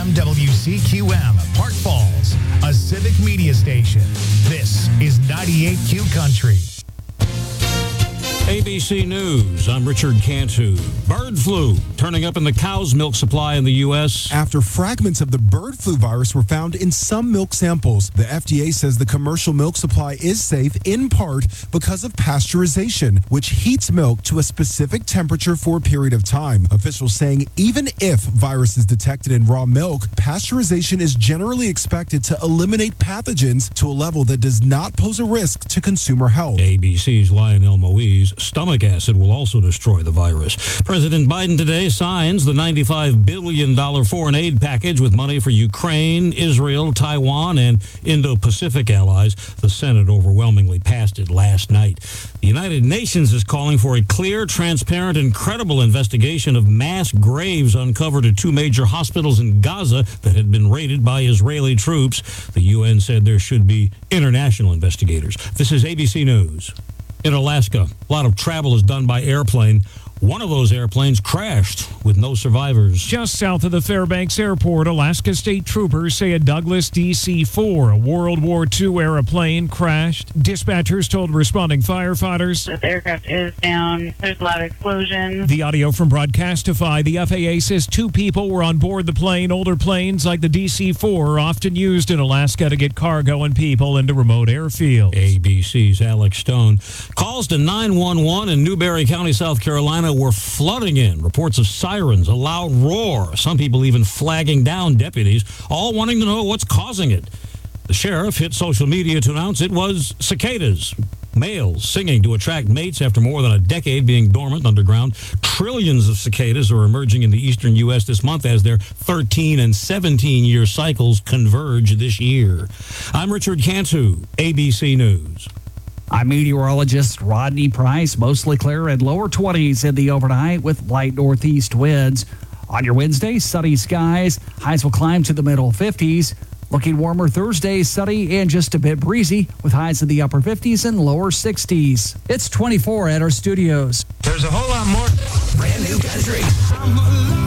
FM WCQM, Park Falls, a civic media station. This is 98Q Country. ABC News, I'm Richard Cantu. Bird flu turning up in the cow's milk supply in the U.S. After fragments of the bird flu virus were found in some milk samples, the FDA says the commercial milk supply is safe in part because of pasteurization, which heats milk to a specific temperature for a period of time. Officials saying even if virus is detected in raw milk, pasteurization is generally expected to eliminate pathogens to a level that does not pose a risk to consumer health. ABC's Lionel Moise. Stomach acid will also destroy the virus. President Biden today signs the $95 billion foreign aid package with money for Ukraine, Israel, Taiwan, and Indo-Pacific allies. The Senate overwhelmingly passed it last night. The United Nations is calling for a clear, transparent, and credible investigation of mass graves uncovered at two major hospitals in Gaza that had been raided by Israeli troops. The UN said there should be international investigators. This is ABC News. In Alaska, a lot of travel is done by airplane. One of those airplanes crashed with no survivors. Just south of the Fairbanks Airport, Alaska State Troopers say a Douglas DC-4, a World War II airplane, crashed. Dispatchers told responding firefighters the aircraft is down. There's a lot of explosions. The audio from Broadcastify, the FAA says two people were on board the plane. Older planes like the DC-4 are often used in Alaska to get cargo and people into remote airfields. ABC's Alex Stone. Calls to 911 in Newberry County, South Carolina were flooding in. Reports of sirens, a loud roar, some people even flagging down deputies, all wanting to know what's causing it. The sheriff hit social media to announce it was cicadas, males singing to attract mates after more than a decade being dormant underground. Trillions of cicadas are emerging in the eastern U.S. this month as their 13 and 17-year cycles converge this year. I'm Richard Cantu, ABC News. I'm meteorologist Rodney Price. Mostly clear and lower 20s in the overnight with light northeast winds. On your Wednesday, sunny skies. Highs will climb to the middle 50s. Looking warmer Thursday, sunny and just a bit breezy with highs in the upper 50s and lower 60s. It's 24 at our studios. There's a whole lot more. Brand new country.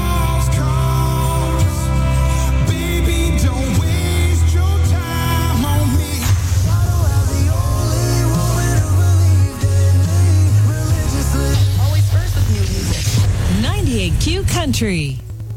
Q Country.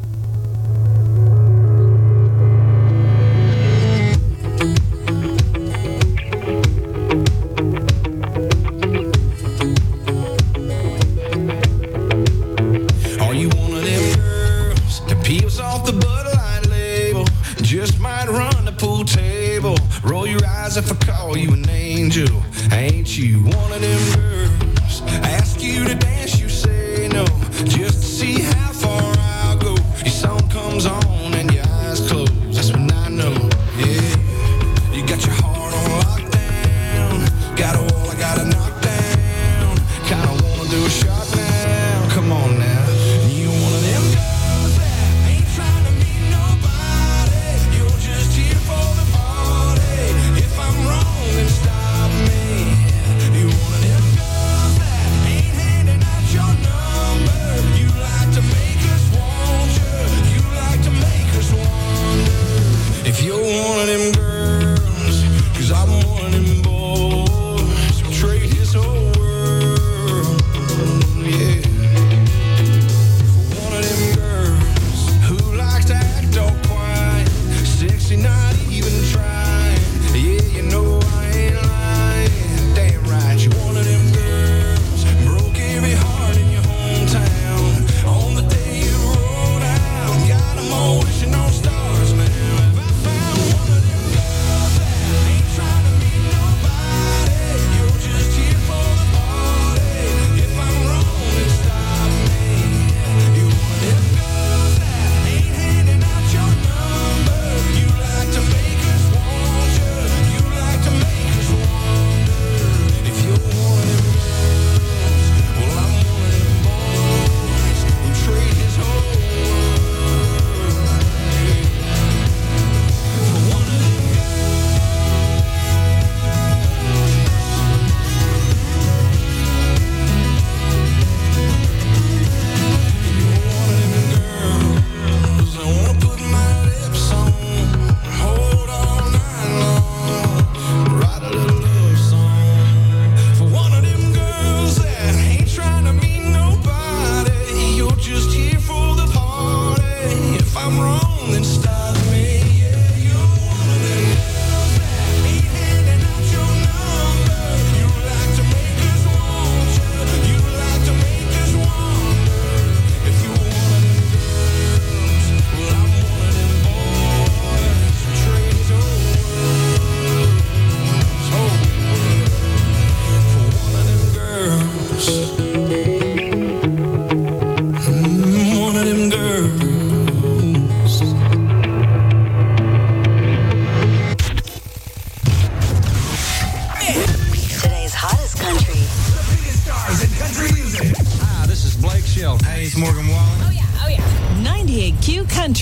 Are you one of them girls that peels off the Bud Light label? Just might run the pool table. Roll your eyes if I call you an angel. Ain't you one of them girls? Ask you to dance, you say no. Just to see how far I'll go. Your song comes on and your eyes close. That's when I know, yeah. You got your heart on lockdown. Got a wall I gotta knock down. Kinda wanna do a shot now. Come on now. You one of them girls that ain't trying to meet nobody. You're just here for the party. If I'm wrong, then stop me. You one of them girls that ain't handing out your number. You like to make us want you. You like to make us wonder if you're one of them girls. 'Cause I'm one of them boys who trade his whole world, yeah, for one of them girls who likes to act all quiet, sexy, not even trying. Yeah, you know I ain't lying. Damn right, you one of them girls broke every heart in your hometown on the day you rolled out. Got 'em all wishing on stars now. If I found one of them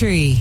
Country.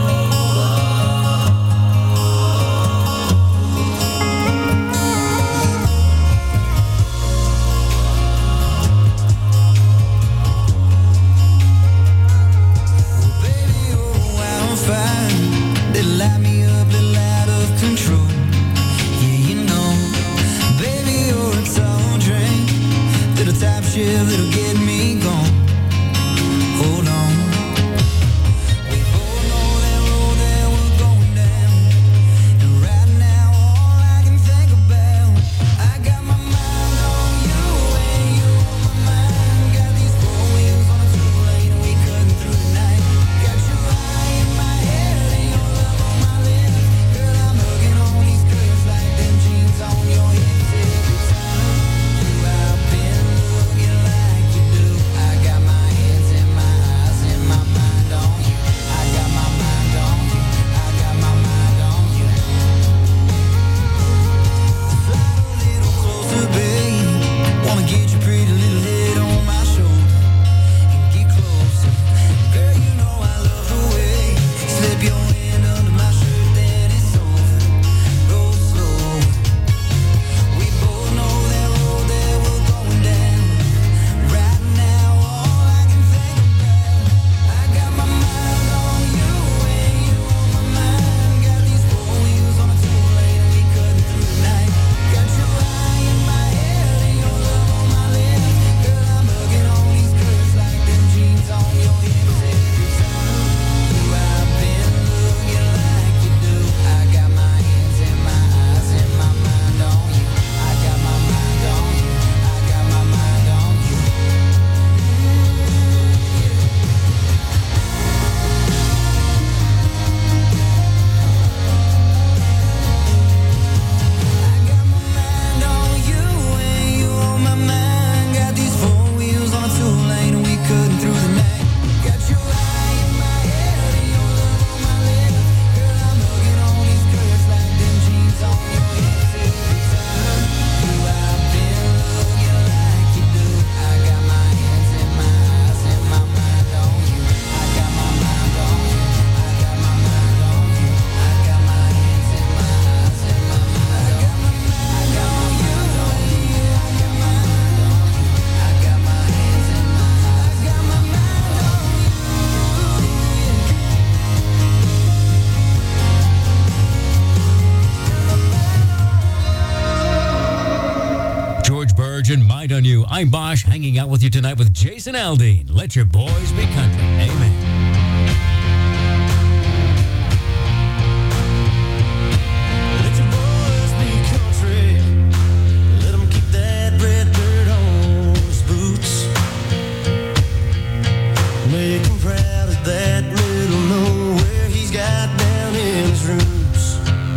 That'll get me gone. Hold on. We both know that road that we're going down. And right now, all I can think about, I got my mind on you and you on my mind. Got these four wheels on a two-lane and we cutting through the night. Got your eye in my head and your love on my lips. Girl, I'm hugging on these curves like them jeans on your hips every time. You out been looking like you do. I got my hands in my eyes and my mind on you. I got my mind on you. I got my mind on you. Slide a little closer, babe. Wanna get your pretty little head on my shoulder and get closer. Girl, you know I love the way you slip your hand under my shirt, then it's over. Go slow. We both know that road that we're going down. Right now, all I can think about, I got my mind on you and you on my mind. Got these four wheels on a two-lane and we cutting through the night. Got your eye in my head and your love on my lips. Girl, I'm hugging on these curves like them jeans on your hips every time. You out been looking like you do. I got my hands in my eyes and my mind on you. I got my mind on you. I got my mind on you. I got my mind on you and you on my mind. Got these four wheels on a two-lane and we cutting through the night. Got your eye in my head and your love on my lips. Girl, I'm hugging on these curves like them jeans on your hips every time. You out been looking like you do. I got my hands in my eyes and my mind on you. I got my mind on you. I got my mind on you. I got my hands in my eyes and my mind on you. I got my mind on you. I got my mind on you. I got my hands in my eyes. I got my mind on you. George Burge and Mind on You. I'm Bosch, hanging out with you tonight with Jason Aldean. Let your boys be country. Amen. Let your boys be country. Let 'em keep that red dirt on his boots. Make him proud of that little nowhere he's got down in his roots.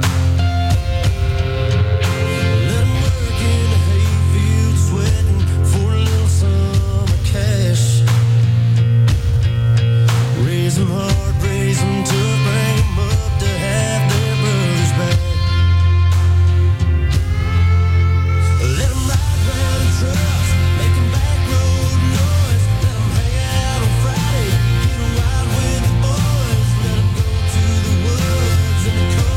Let him work in the hayfield, sweating for a little summer cash. Raise 'em hard, raise 'em tough, bring 'em up to have their brothers back. Let 'em ride round in trucks, making back road noise. Let 'em hang out on Friday, get a ride with the boys. Let 'em go to the woods and the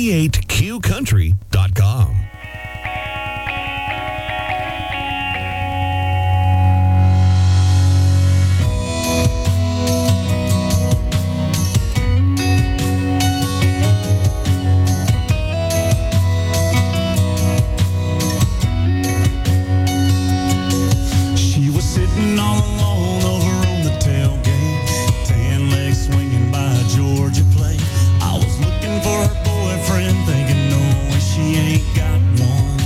98QCountry.com. She was sitting all alone over on the tailgate, tan legs swinging by a Georgia plate. I was looking for her boyfriend, thinking, no way, she ain't got one.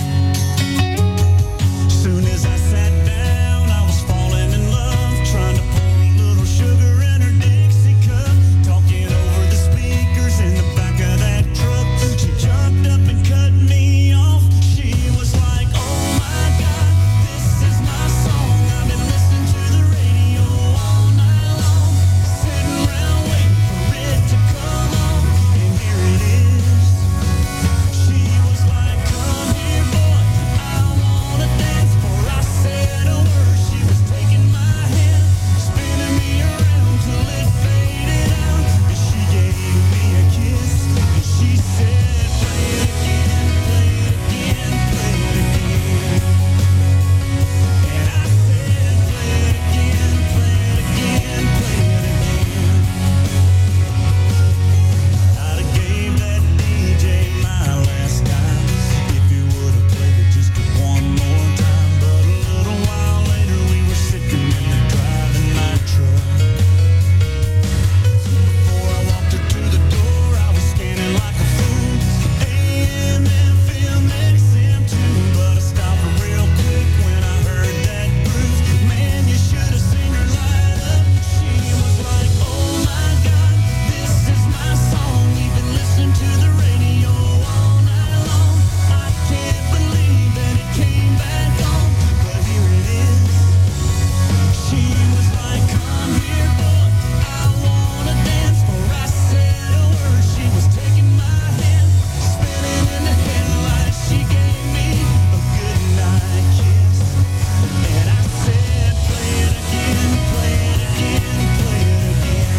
Soon as I sat down, I was falling in love, trying to pour a little sugar in her Dixie cup, talking over the speakers in the back of that truck. She jumped up and cut me off. She was like, oh my God, this is my song. I've been listening to the radio all night long, sitting around waiting for it to come on, and here it is. She was like, come here, boy, I wanna dance. Before I said a word, she was taking my hand, spinning me around till it faded out. And she gave me a kiss, and she said, play it again, play it again, play it again. And I said, play it again, play it again, play it again. I'd have gave that DJ my last dime if he would have played it just one more time. But a little while later, we were sitting in the driving my truck. Before I walked her to the door, I was scanning like a fool, AM, FM, XM too. But I stopped her real quick when I heard that groove. Man, you should have seen her light up. She was like, oh my God, this is my song. We've been listening to the radio all night long. I can't believe that it came back on, but here it is. She was like, come here, boy, I wanna dance. Before I said a word, she was taking my hand, spinning in the headlights. She gave me a good night kiss, and I said, play it again, play it again, play it again.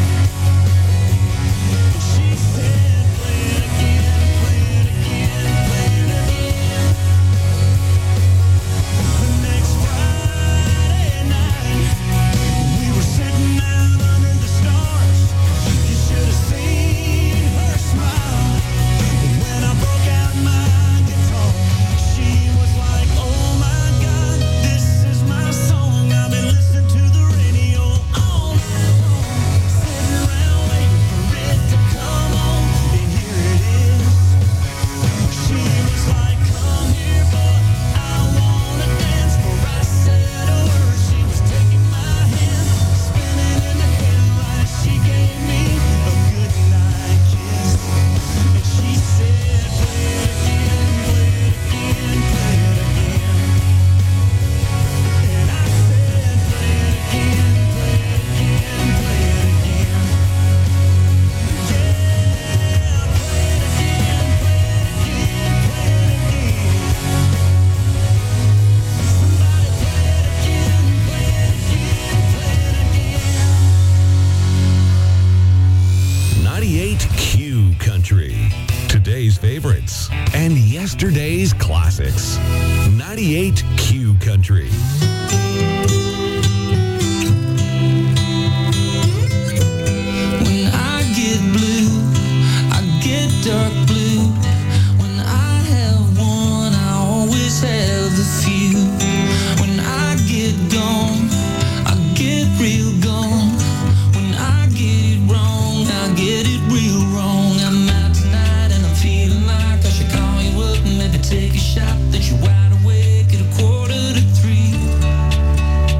And she said, play it again, play it again, play it again. The next Friday night, we were sitting out under the stars. You should have seen her smile when I broke out my guitar. She was like, oh my God, this is my song. I've been listening to the radio all night long, sitting around waiting for it to come on, and here it is. She was like, come here, boy, I wanna dance. Before I said a word, she was taking my hand, spinning in the headlights. She gave me a good night kiss, and she said, play it again, play it again, play it again. And I said, play it again, play it again, play it again. Yeah, play it again, play it again, play it again. Somebody play it again, play it again, play it again. 98Q Country. Today's favorites and yesterday's classics. 98Q Country. When I get blue, I get dark blue. When I have one, I always have a few. When I get gone, I get real gone. When I get it wrong, I get it real wrong. I'm out tonight and I'm feeling like I should call you up and maybe take a shot. That you're wide awake at 2:45.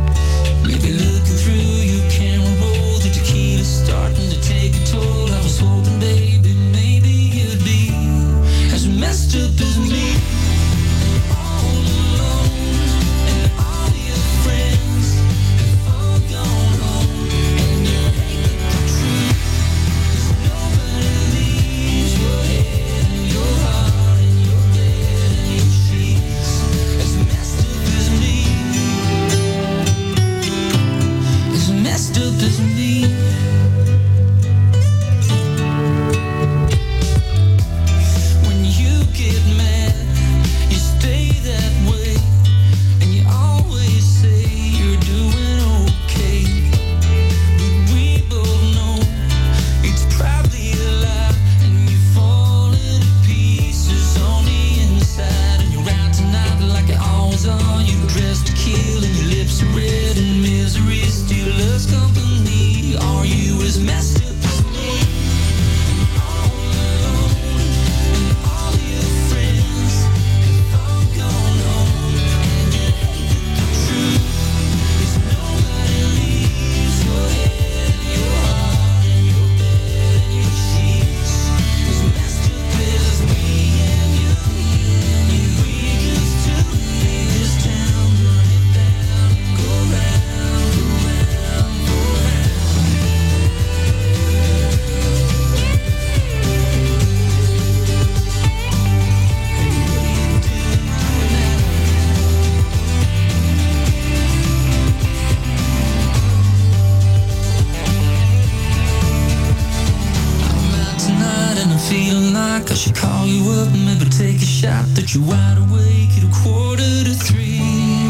o'clock, I should call you up and maybe take a shot that you're wide awake at 2:45.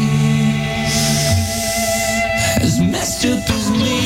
As messed up as me.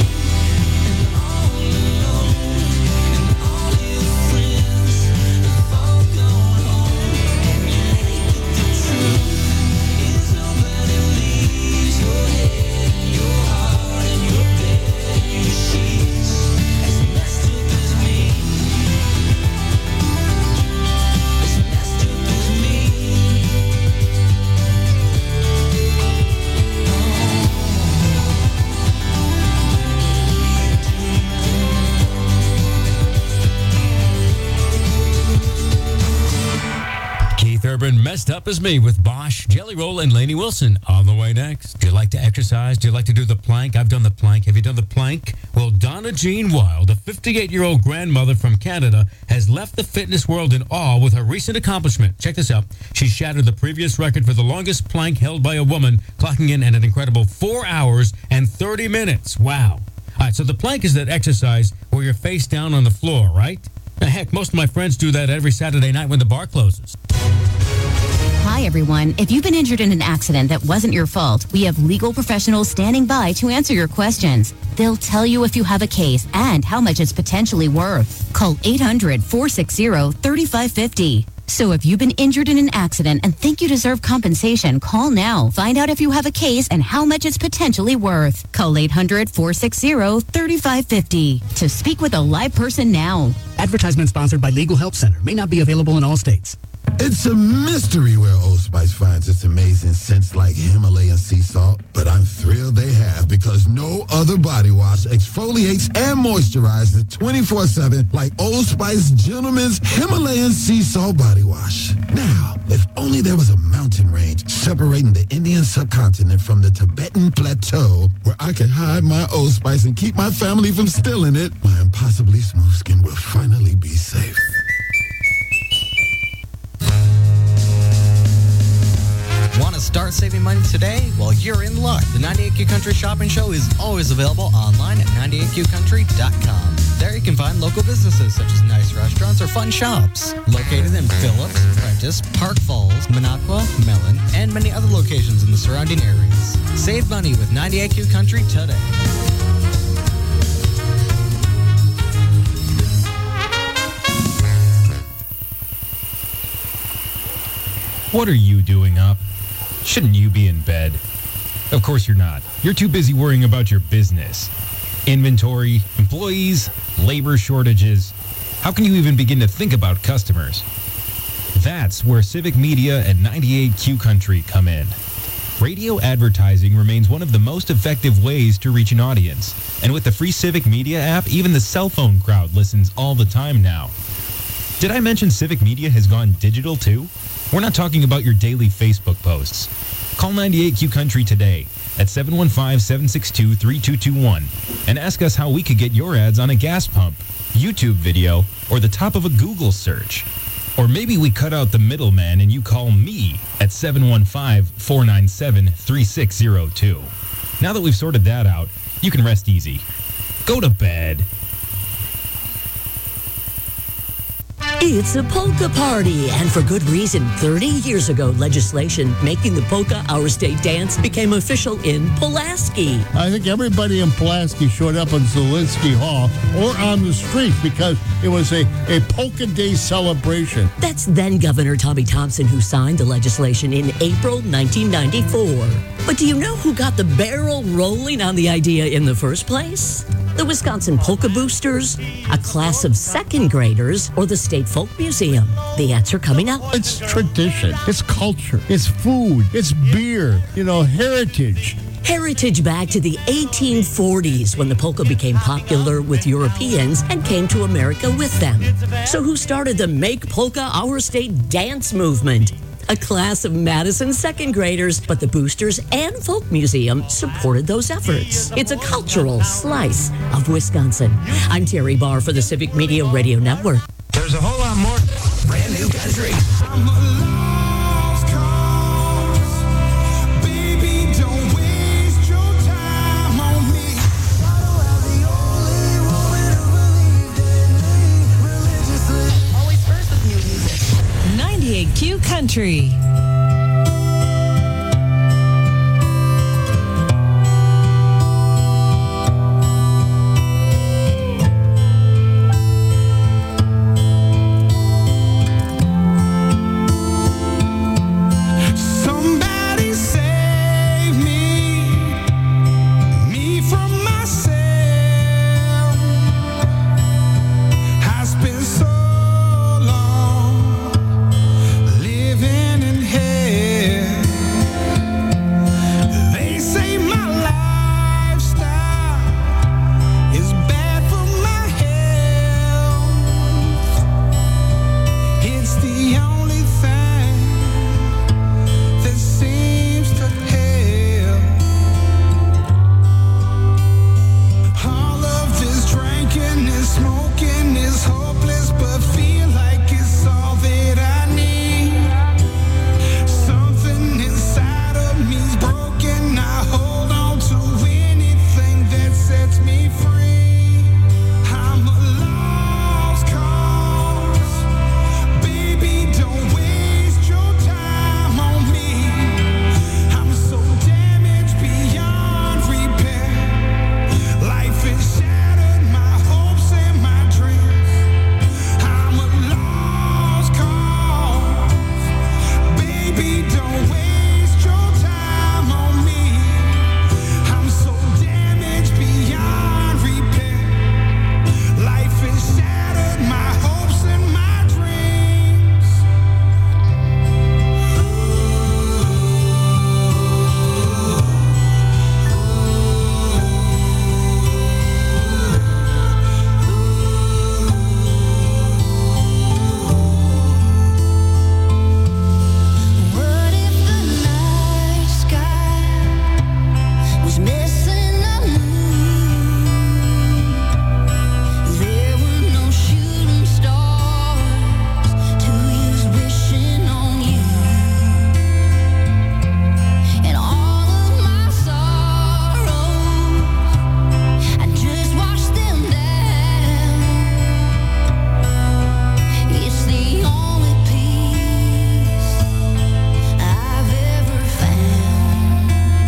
Urban Messed Up As Me with Bosch, Jelly Roll, and Lainey Wilson. On the way next. Do you like to exercise? Do you like to do the plank? I've done the plank. Have you done the plank? Well, Donna Jean Wild, a 58-year-old grandmother from Canada, has left the fitness world in awe with her recent accomplishment. Check this out. She shattered the previous record for the longest plank held by a woman, clocking in at an incredible 4 hours and 30 minutes. Wow. All right, so the plank is that exercise where you're face down on the floor, right? Now, heck, most of my friends do that every Saturday night when the bar closes. Hi, everyone. If you've been injured in an accident that wasn't your fault, we have legal professionals standing by to answer your questions. They'll tell you if you have a case and how much it's potentially worth. Call 800-460-3550. So if you've been injured in an accident and think you deserve compensation, call now. Find out if you have a case and how much it's potentially worth. Call 800-460-3550 to speak with a live person now. Advertisement sponsored by Legal Help Center. May not be available in all states. It's a mystery where Old Spice finds its amazing scents like Himalayan sea salt, but I'm thrilled they have because no other body wash exfoliates and moisturizes 24/7 like Old Spice Gentleman's Himalayan sea salt body wash. Now, if only there was a mountain range separating the Indian subcontinent from the Tibetan plateau where I could hide my Old Spice and keep my family from stealing it, my impossibly smooth skin will finally be safe. Want to start saving money today? Well, you're in luck. The 98Q Country Shopping Show is always available online at 98QCountry.com. There you can find local businesses such as nice restaurants or fun shops. Located in Phillips, Prentice, Park Falls, Minocqua, Mellon, and many other locations in the surrounding areas. Save money with 98Q Country today. What are you doing up? Shouldn't you be in bed? Of course you're not. You're too busy worrying about your business. Inventory, employees, labor shortages. How can you even begin to think about customers? That's where Civic Media and 98Q Country come in. Radio advertising remains one of the most effective ways to reach an audience. And with the free Civic Media app, even the cell phone crowd listens all the time now. Did I mention Civic Media has gone digital too? We're not talking about your daily Facebook posts. Call 98Q Country today at 715-762-3221 and ask us how we could get your ads on a gas pump, YouTube video, or the top of a Google search. Or maybe we cut out the middleman and you call me at 715-497-3602. Now that we've sorted that out, you can rest easy. Go to bed. It's a polka party, and for good reason. 30 years ago, legislation making the polka our state dance became official in Pulaski. I think everybody in Pulaski showed up in Zielinski Hall or on the street because it was a polka day celebration. That's then Governor Tommy Thompson who signed the legislation in April 1994. But do you know who got the barrel rolling on the idea in the first place? The Wisconsin Polka Boosters, a class of second graders, or the State Folk Museum? The answer coming up. It's tradition, it's culture, it's food, it's beer, heritage. Heritage back to the 1840s when the polka became popular with Europeans and came to America with them. So who started the Make Polka Our State dance movement? A class of Madison second graders, but the Boosters and Folk Museum supported those efforts. It's a cultural slice of Wisconsin. I'm Terry Barr for the Civic Media Radio Network. There's a whole lot more brand new country. Always first with new Country. Somebody save me from myself. I spent so long living in hell. They say my lifestyle is bad for my health. It's the only thing that seems to help. All of this drinking and smoking is hopeless, but feel like it's all that I need. Something inside of me's broken. I hold on to anything that sets me free. I'm a lost cause. Baby, don't waste your time on me. I'm so damaged beyond repair. Life has shattered my hopes and my dreams. I'm a lost cause. Baby, don't waste your time on me. I'm so damaged beyond repair. Life has shattered my hopes and my dreams. What if the night sky was missing a moon? There were no shooting stars to use wishing on you. And all of my sorrows, I just watched them down. It's the only peace I've ever found.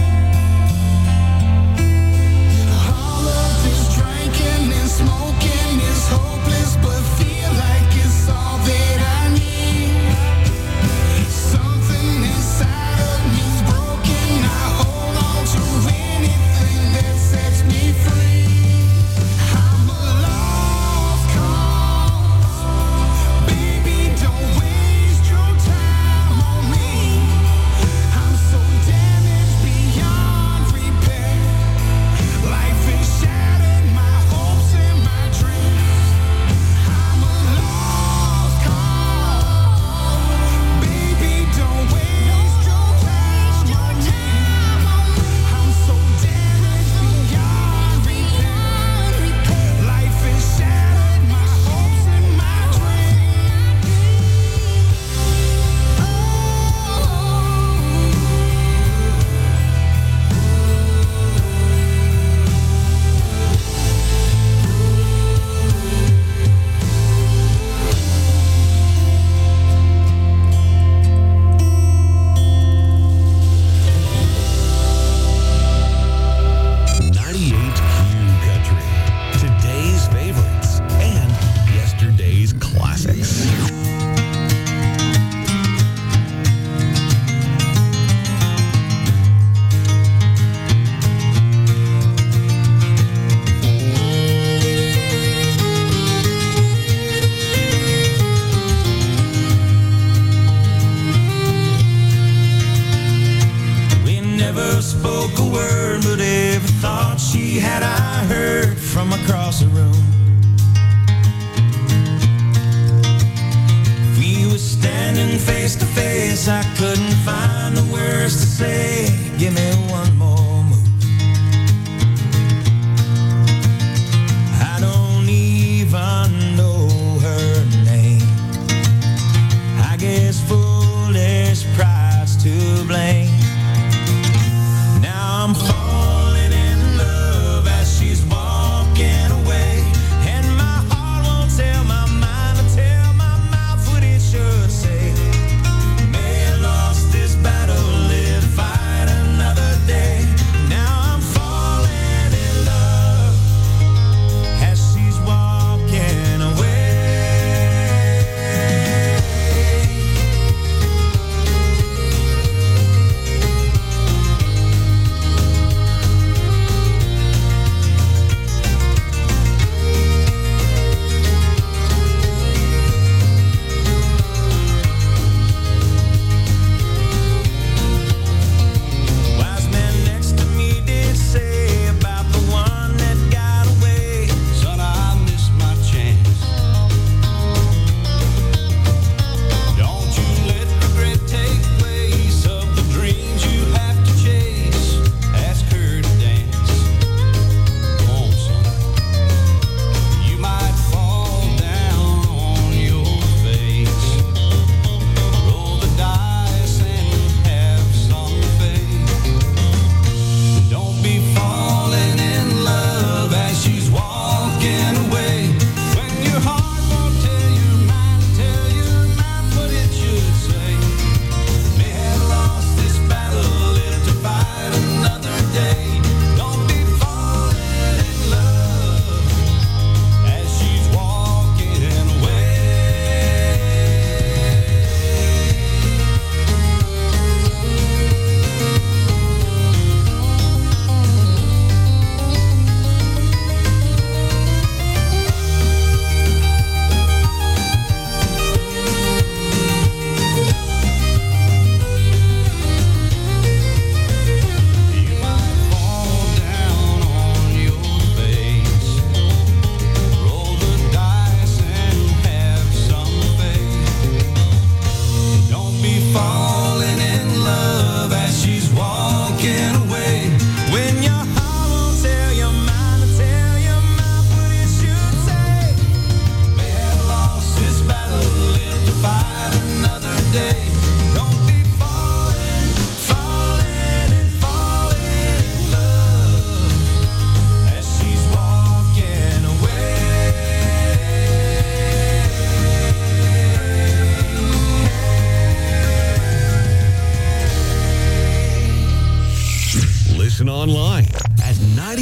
All of this drinking and smoking is hopeless, but feel like it's all that I need. Something inside of me's broken. I hold on to anything that sets me free. I'm a lost cause. Baby, don't waste your time on me. I'm so damaged beyond repair. Life has shattered my hopes and my dreams. I'm a lost cause. Baby, don't waste your time on me. I'm so damaged beyond repair. Life has shattered my hopes and my Today's favorites and yesterday's classics. We never spoke a word, but every thought she had I heard from across the room. We were standing face to face, I couldn't find the words to say. Give me one more move. I don't even know her name. I guess foolish pride's to blame. Now I'm falling in love as she's walking away, and my heart won't tell my mind to tell my mouth what it should say. Maybe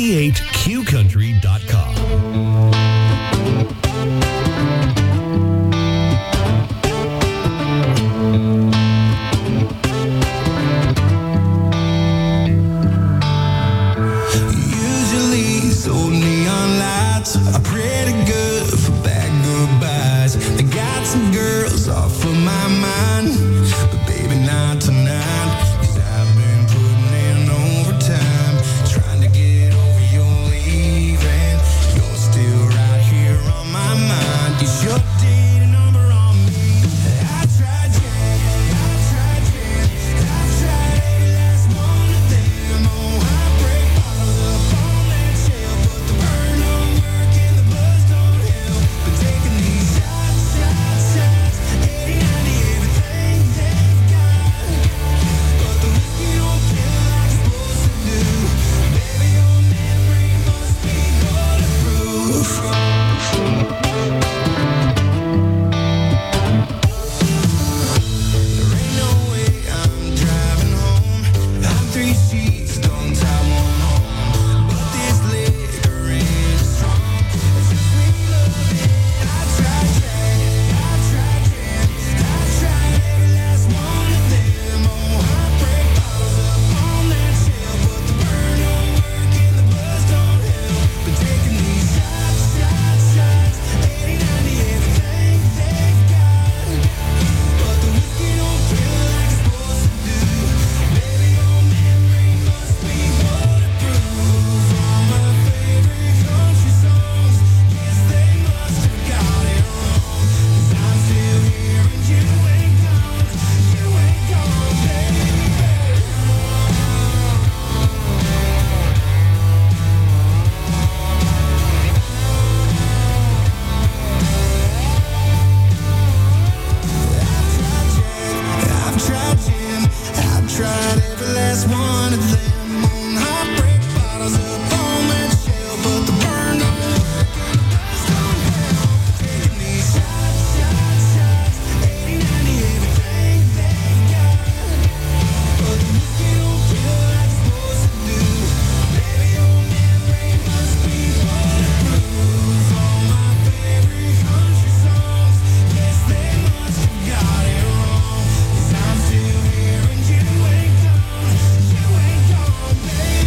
98qcountry.com. Usually, so neon lights are pretty good for bad goodbyes. I got some girls off of my mind, but baby, not tonight. 'Cause I've been putting in overtime, trying to get over your leaving. You're still right here on my mind. You should date a number on me. I tried Jen, I tried Jen, I've tried every last one of them. Oh, I break bottles up on that shelf, but the burn don't work and the buzz don't help. But taking these shots, 80, 90, everything they've got. But the whiskey don't kill like it's supposed to do. Baby, your memory must be bulletproof. There ain't no way I'm driving home. I'm 3 sheets, don't tie one on. But this liquor is strong. It's a sweet loving. I tried Jack, I tried Jen, I tried every last one of them. Oh, I break bottles up on that shelf, but the burn don't work and the buzz don't help. But taking these shots, 80, 90, everything they've got. But the whiskey don't kill like it's supposed to do. Baby, your memory must be bulletproof. All my favorite country songs, yes, they must have got it wrong. 'Cause I'm still here and you ain't gone, baby. I've tried Jen, I've tried every last one of them. I break bottles up on that shelf, but the burn don't work and the buzz don't help. Taking these shots, 80, 90, everything they've got. But the whiskey don't kill like it's supposed to do. Baby, your memory must be bulletproof. All my favorite country songs, yes, they must have got it wrong. 'Cause I'm still here and you ain't gone, baby.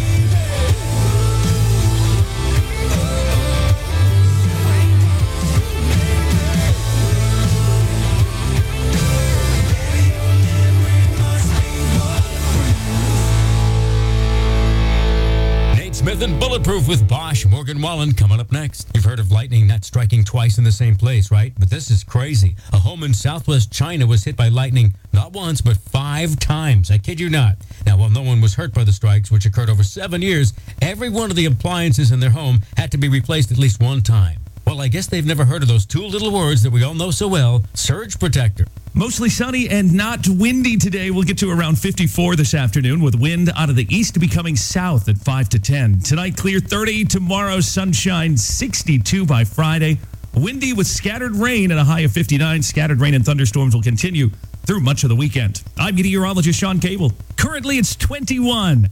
Nate Smith and Bulletproof with Bosch. Morgan Wallen coming up next. You've heard of lightning not striking twice in the same place, right? But this is crazy. A home in southwest China was hit by lightning not once, but 5 times. I kid you not. Now, while no one was hurt by the strikes, which occurred over 7 years, every one of the appliances in their home had to be replaced at least one time. Well, I guess they've never heard of those 2 little words that we all know so well, surge protector. Mostly sunny and not windy today. We'll get to around 54 this afternoon with wind out of the east becoming south at 5 to 10. Tonight, clear 30. Tomorrow, sunshine 62 by Friday. Windy with scattered rain and a high of 59. Scattered rain and thunderstorms will continue through much of the weekend. I'm meteorologist Sean Cable. Currently, it's 21.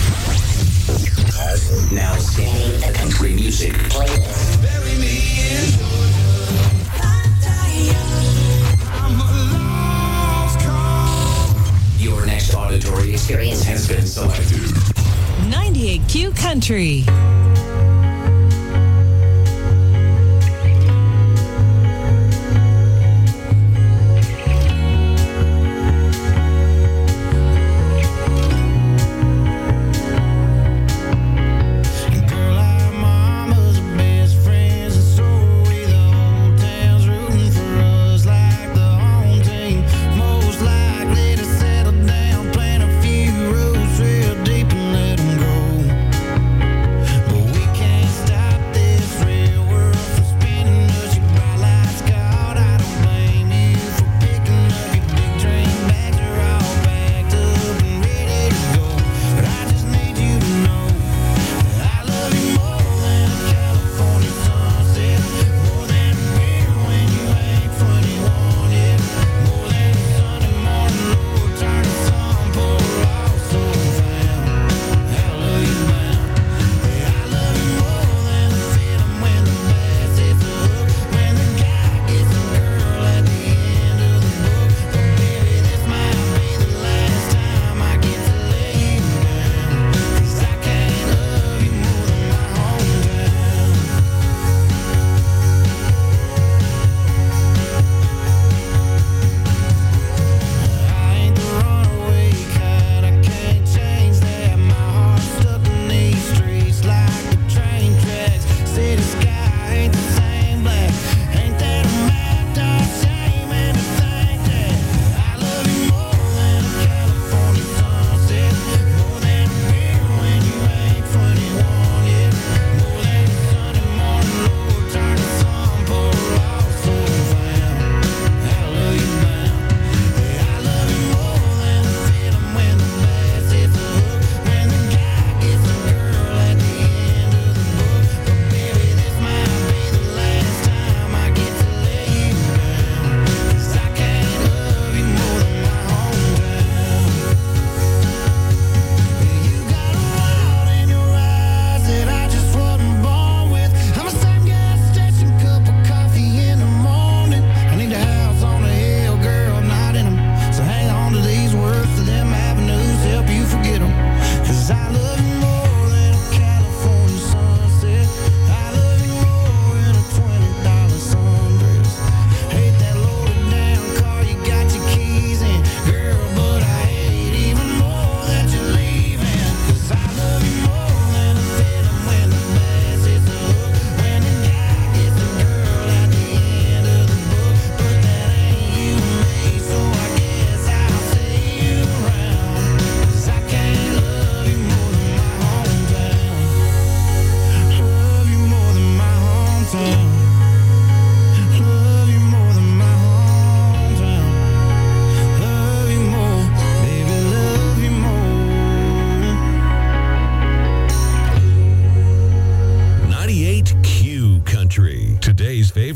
Now singing the country music playlist. Bury me in I'm a lost cause. Your next auditory experience has been selected. 98Q Country. Girl, our mama's best friends, and so we the whole town's rooting for us like the home team. Most likely to settle down, plant a few roots real deep and let 'em grow.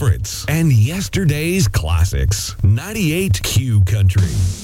favorites, and yesterday's classics. 98Q Country.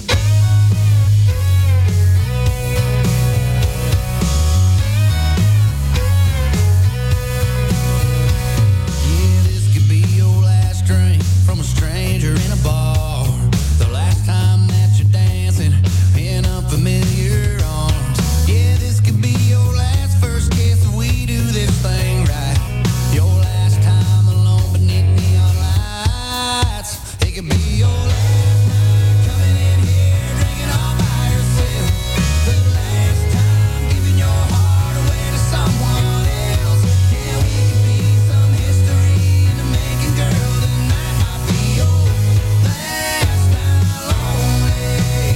Yeah, this could be your last drink from a stranger in a bar. The last time that you're dancing in unfamiliar arms. Yeah, this could be your last first kiss if we do this thing right. Your last time alone beneath neon lights. It could be your last night coming in here drinking all by yourself. The last time giving your heart away to someone else. Yeah, we could be some history in the making, girl. Tonight might be your last night lonely.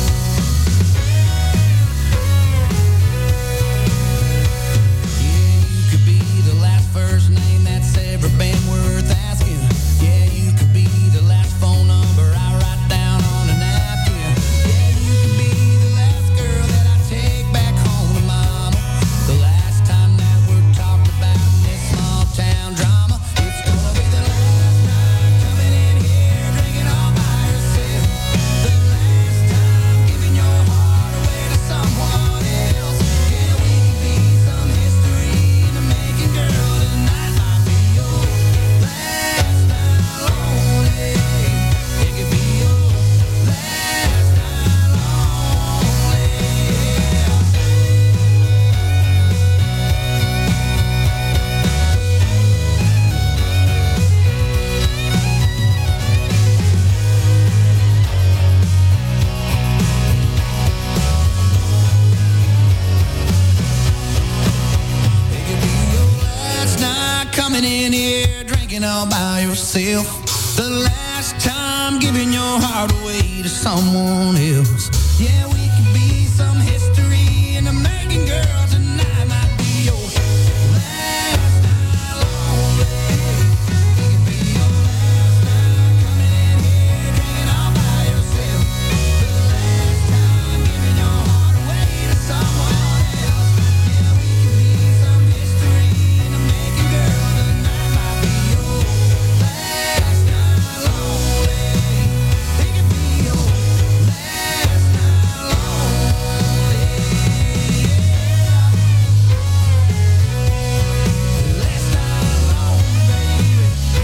Yeah, you could be the last first name that's ever been worth asking. Yeah, you could be the last phone number I write down on a napkin. Yeah, you could be the last girl that I take back home to mama. The last time that we're talked about in this small town drama. It's gonna be the last night coming in here drinking all by yourself. The last time giving your heart away to someone else. Yeah, we could be some history in the making, girl. Tonight might be your last night lonely. It could be your last night lonely. Last night coming in here drinking all by yourself. The last time giving your heart away to someone else. Yeah, we could be some history in the making, girl. Tonight might be your last night lonely. It could be your last night coming in here drinking all by yourself. The last time giving your heart away to someone else. Yeah, we could be some history in the making, girl. Tonight might be your last night lonely. It could be your last night lonely. Last night lonely, baby.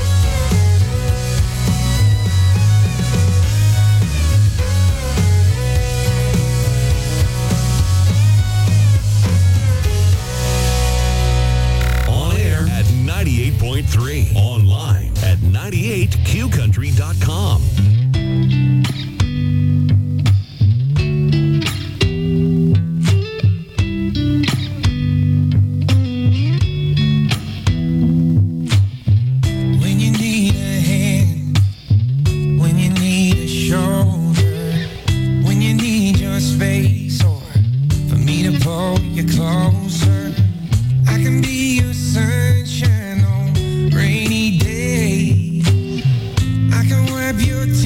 On air at 98.3. Online at 98QCountry.com. When you need a hand, when you need a shoulder, when you need your space, or for me to pull you closer, I can be your sunshine on rainy days. I can wipe your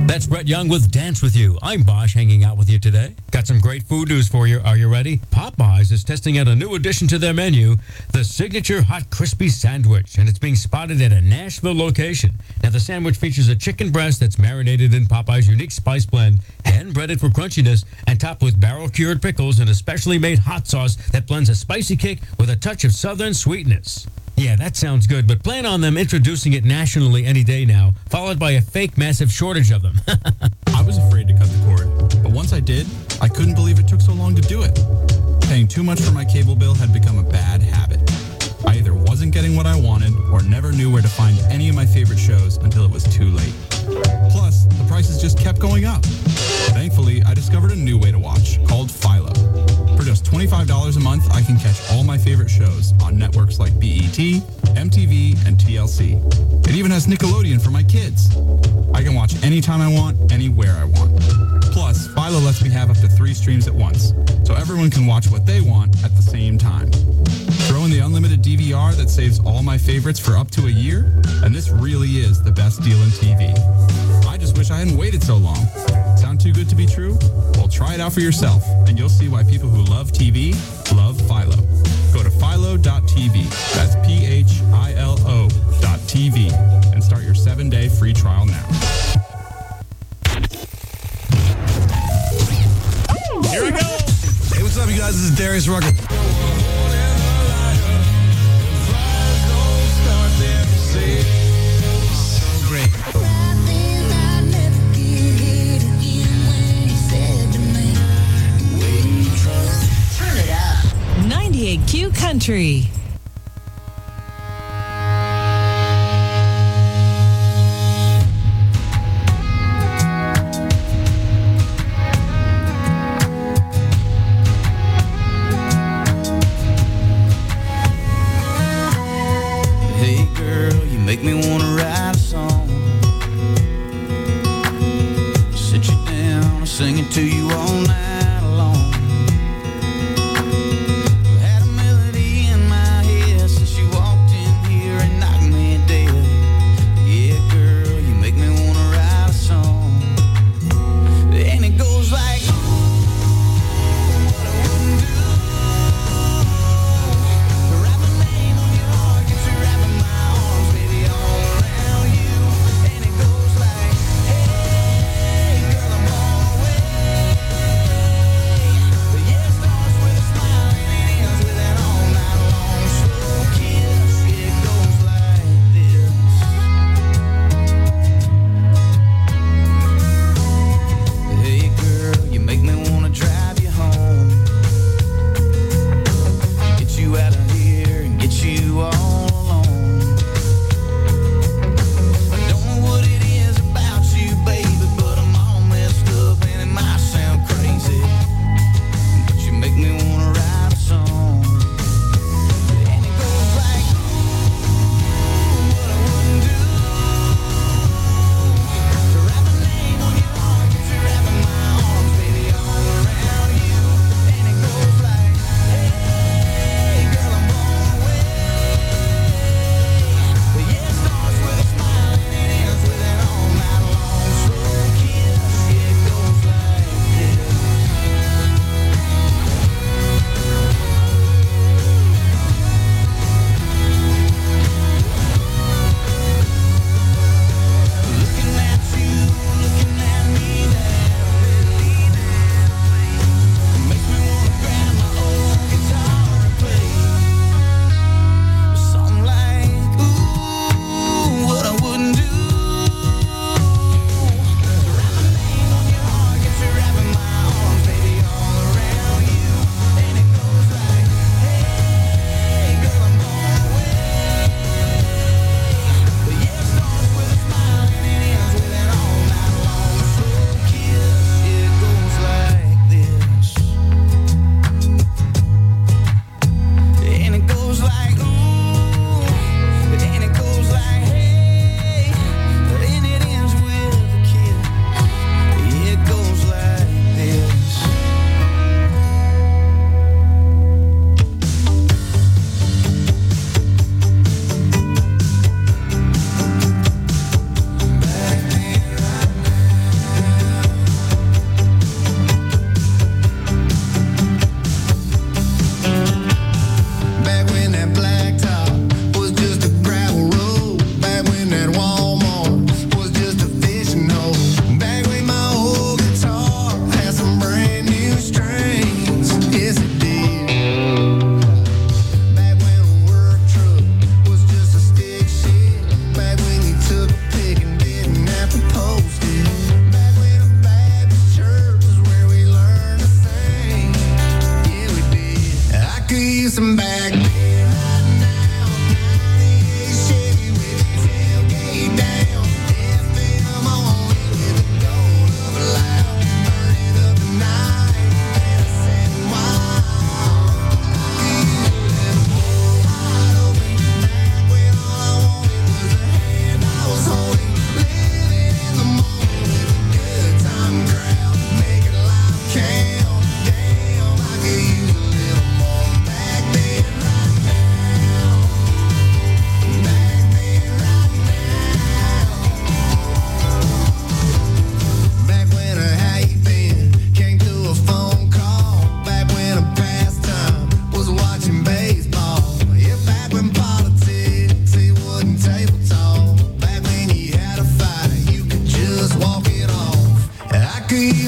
That's Brett Young with Dance With You. I'm Bosch, hanging out with you today. Got some great food news for you. Are you ready? Popeyes is testing out a new addition to their menu, the Signature Hot Crispy Sandwich, and it's being spotted at a Nashville location. Now, the sandwich features a chicken breast that's marinated in Popeye's unique spice blend, hand-breaded for crunchiness, and topped with barrel-cured pickles and a specially made hot sauce that blends a spicy kick with a touch of southern sweetness. Yeah, that sounds good, but plan on them introducing it nationally any day now, followed by a fake massive shortage of them. I was afraid to cut the cord, but once I did, I couldn't believe it took so long to do it. Paying too much for my cable bill had become a bad habit. I either wasn't getting what I wanted or never knew where to find any of my favorite shows until it was too late. Plus, the prices just kept going up. Thankfully, I discovered a new way to watch called Philo. For just $25 a month, I can catch all my favorite shows on networks like BET, MTV, and TLC. It even has Nickelodeon for my kids. I can watch anytime I want, anywhere I want. Plus, Philo lets me have up to 3 streams at once, so everyone can watch what they want at the same time. Throw in the unlimited DVR that saves all my favorites for up to a year, and this really is the best deal in TV. I just wish I hadn't waited so long. Sound too good to be true? Well, try it out for yourself, and you'll see why people who love TV love Philo. Go to philo.tv, that's PHILO.tv, and start your 7-day free trial now. Here we go. Hey, what's up, you guys? This is Darius Rucker. So great. Turn it up. 98Q Country. Hey girl, you make me wanna write a song. Sit you down and sing it to you all night long. Had a melody in my head since you walked in here and knocked me dead. Yeah, girl, you make me wanna write a song. And it goes like,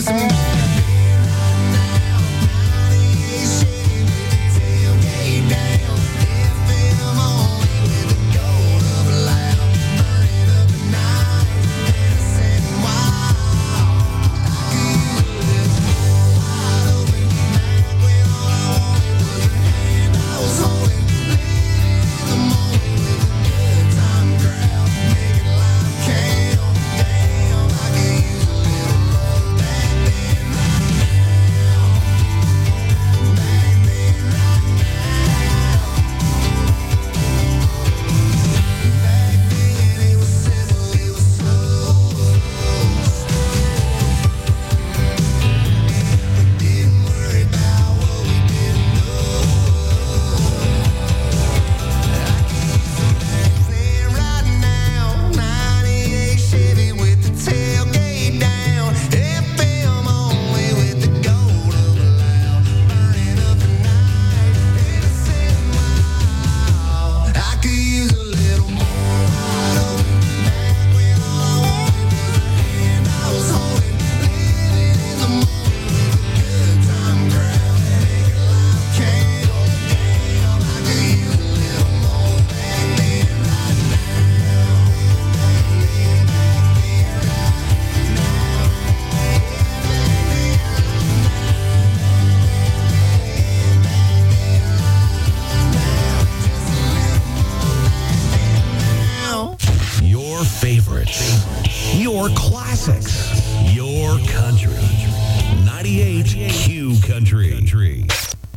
Your classics. Your country. 98 Q Country.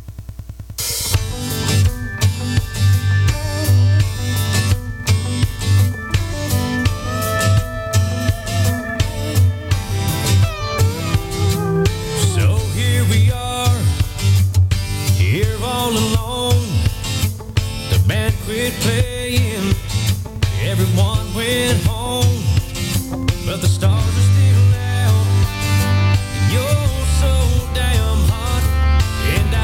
So here we are, here all alone. The band quit playing, everyone went home, but the stars are still out. You're so damn hot, and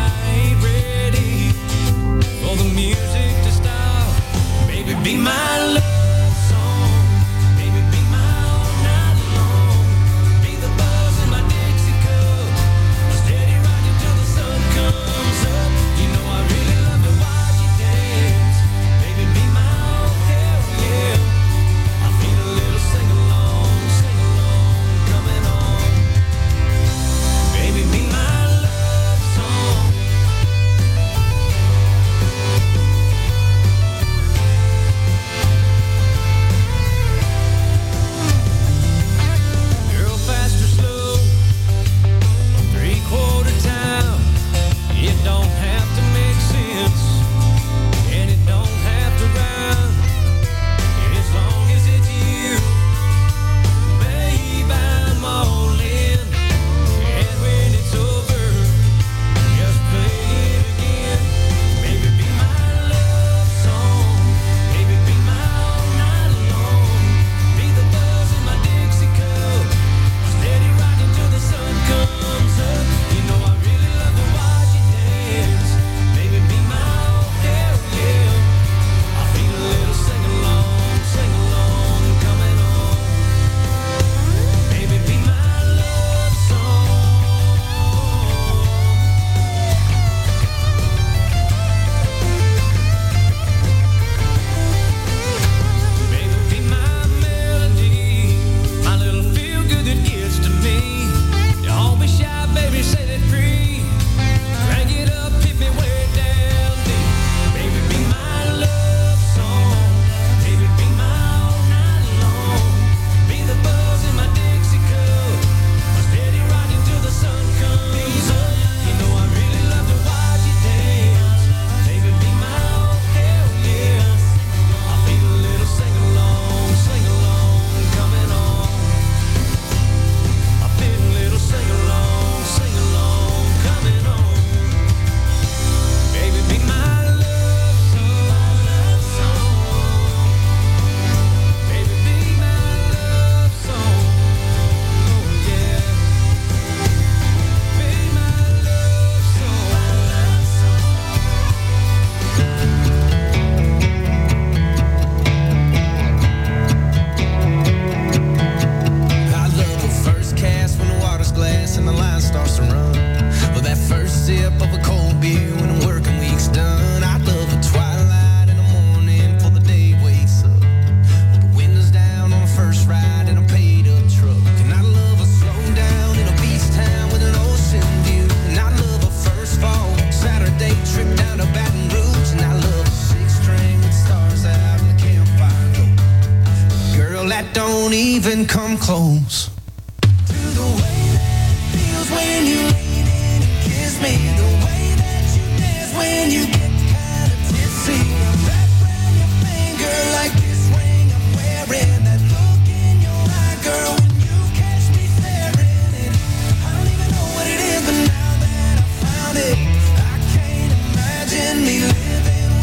even come close.